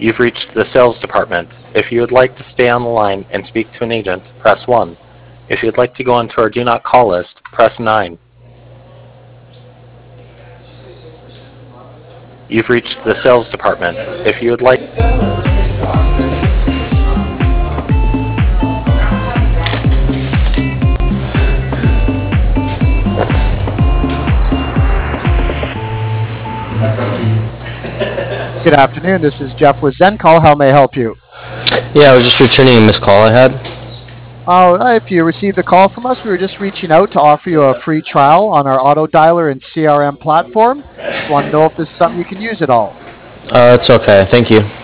You've reached the sales department. If you would like to stay on the line and speak to an agent, press 1. If you'd like to go onto our do not call list, press 9. You've reached the sales department. If you would like... Good afternoon. This is Jeff with ZenCall. How may I help you? Yeah, I was just returning a missed call I had. If you received a call from us, we were just reaching out to offer you a free trial on our auto dialer and CRM platform. Just want to know if this is something you can use at all. It's okay. Thank you.